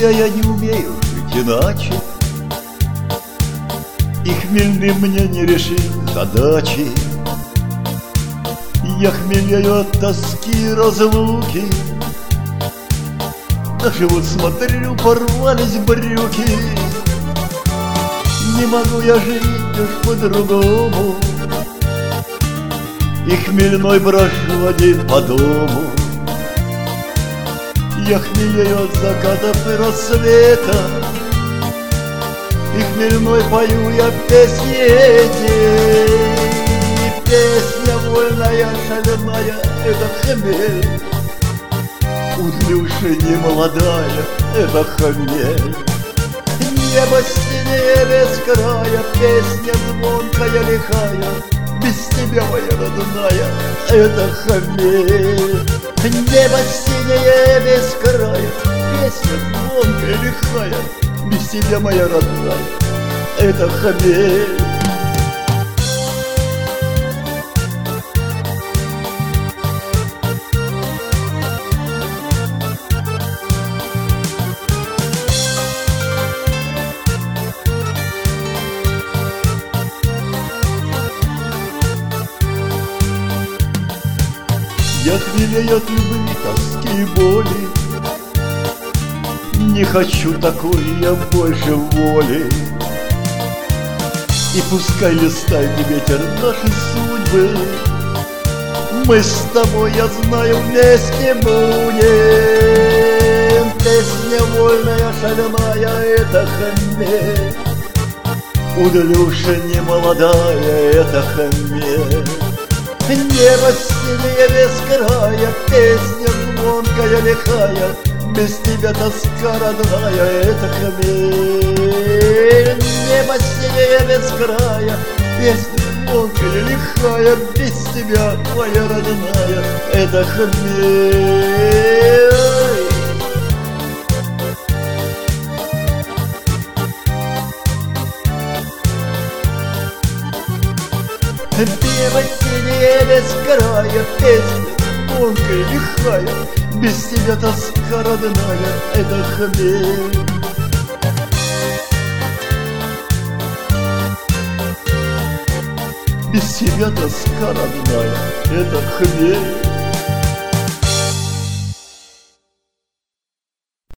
тебя я не умею жить иначе, и хмельным мне не решить задачи. Я хмелею от тоски и разлуки, даже вот смотрю, порвались брюки. Не могу я жить уж по-другому, и хмельной брожу один по дому. Я хмелею от закатов и рассвета, и хмельной пою я песни эти. Песня вольная, шальная, это хмель. Удлюши не молодая, это хмель. Небо синее без края, песня звонкая, лихая, без тебя, моя родная, это хмель. Небо синее без края, песня звонкая, лихая, без тебя, моя родная, это хмель. Я хмелею от любви, тоски и боли, не хочу такой я больше воли. И пускай листает ветер наши судьбы, мы с тобой, я знаю, вместе будем. Песня вольная, шальная, это хмель. Удлюша не молодая, это хмель. Небо синее без края, песня звонкая, лихая, без тебя тоска родная, это хмель. Небо синее без края, песня звонкая, лихая, без тебя, моя родная, это хмель. Небо синее без края, песня звонкая, лихая, без тебя тоска родная, это хмель. Без тебя тоска родная, это хмель.